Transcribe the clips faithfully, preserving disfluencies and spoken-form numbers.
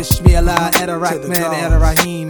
Bismillah, Ar-Rahman, Ar-Rahim.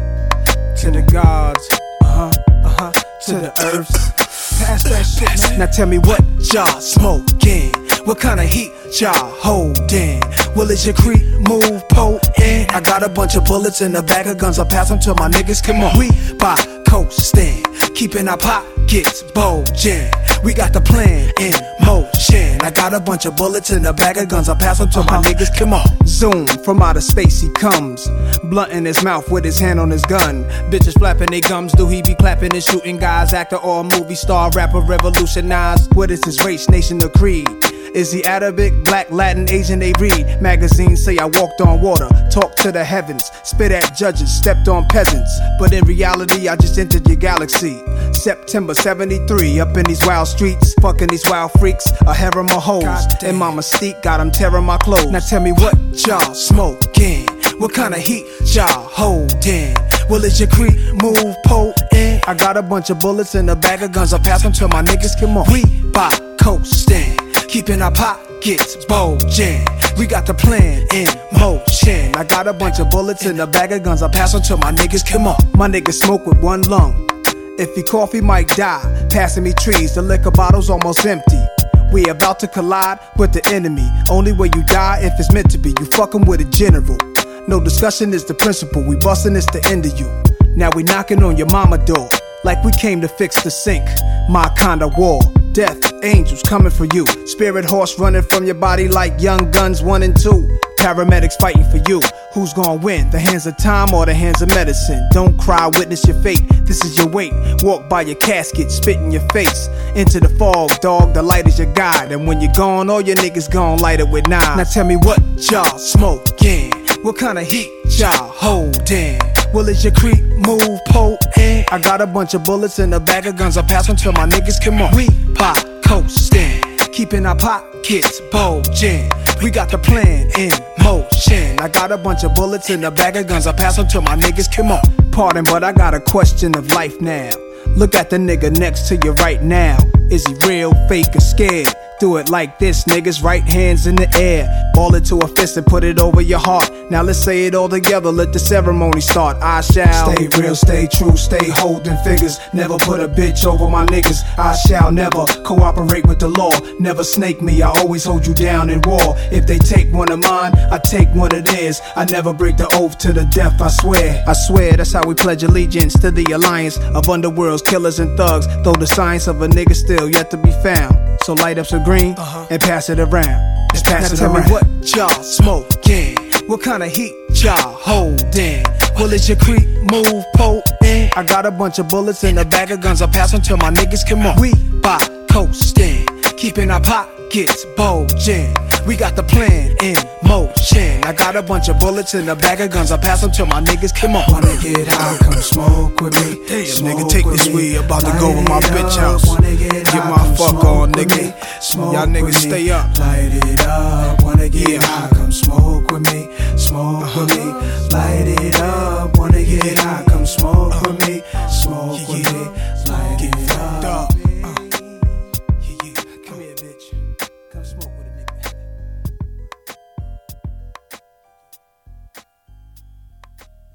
To the gods, uh-huh, uh-huh, to the earths. Pass that shit, man. Now tell me what y'all smoking? What kind of heat y'all holding? Well, is your creep move potent? I got a bunch of bullets in the bag of guns. I'll pass them to my niggas. Come on, we by coasting, keeping our pockets bulging. We got the plan in motion. I got a bunch of bullets in the bag of guns. I'll pass them to my niggas. Come on. Zoom from outer space he comes, blunt in his mouth with his hand on his gun. Bitches flapping their gums. Do he be clapping and shooting guys? Actor or movie star, rapper, revolutionized. What is his race, nation, or creed? Is he Arabic, black, Latin, Asian? They read magazines say I walked on water, talked to the heavens, spit at judges, stepped on peasants. But in reality I just entered your galaxy. September seventy-three, up in these wild streets, fucking these wild freaks, a harem of hoes. And my mystique got them tearing my clothes. Now tell me what y'all smoking? What kind of heat y'all holding? Well, is your creep move potent? I got a bunch of bullets in a bag of guns. I'll pass them to my niggas. Come on, we by coasting, keeping our pockets bulging. We got the plan in motion. I got a bunch of bullets in a bag of guns. I'll pass them to my niggas. Come on, my niggas smoke with one lung. If he cough, he might die. Passing me trees, the liquor bottle's almost empty. We about to collide with the enemy. Only way you die if it's meant to be. You fucking with a general. No discussion is the principle. We bustin', it's the end of you. Now we knocking on your mama door like we came to fix the sink. My kind of war. Death, angels coming for you. Spirit horse running from your body like Young Guns one and two. Paramedics fighting for you. Who's gonna win? The hands of time or the hands of medicine? Don't cry, witness your fate. This is your weight. Walk by your casket, spit in your face. Into the fog, dog, the light is your guide. And when you're gone, all your niggas gon' light it with knives. Now tell me what y'all smoking? What kind of heat y'all holding? Well, is your creep move potent? I got a bunch of bullets in a bag of guns. I'll pass them to my niggas. Come on, we by coasting, keeping our pockets bulging. We got the plan in motion. I got a bunch of bullets in a bag of guns. I'll pass them to my niggas. Come on. Pardon, but I got a question of life now. Look at the nigga next to you right now. Is he real, fake, or scared? Do it like this, niggas, right hands in the air. Ball it to a fist and put it over your heart. Now let's say it all together, let the ceremony start. I shall stay real, stay true, stay holding figures. Never put a bitch over my niggas. I shall never cooperate with the law. Never snake me, I always hold you down in war. If they take one of mine, I take one of theirs. I never break the oath to the death, I swear. I swear, that's how we pledge allegiance to the alliance of underworlds, killers and thugs. Though the science of a nigga still yet to be found. So light up some green uh-huh. and pass it around. Just pass now it tell around. Me what y'all smoking? What kind of heat y'all holding? Well, is your creep move potent? I got a bunch of bullets in a bag of guns. I'll pass them to my niggas. Come on, we by coasting, keeping our pockets bulging. We got the plan in motion. I got a bunch of bullets in a bag of guns. I'll pass them to my niggas. Come on. Wanna get high, come smoke with me. Damn, nigga, take this weed. About to go with my bitch house. Get, get my fuck on, nigga. Y'all niggas stay up. Light it up. Wanna get yeah. high, come smoke with me. Smoke uh-huh. with me. Light it up. Wanna get high, come smoke uh-huh. with me. Smoke yeah. with me. Light get it up. up.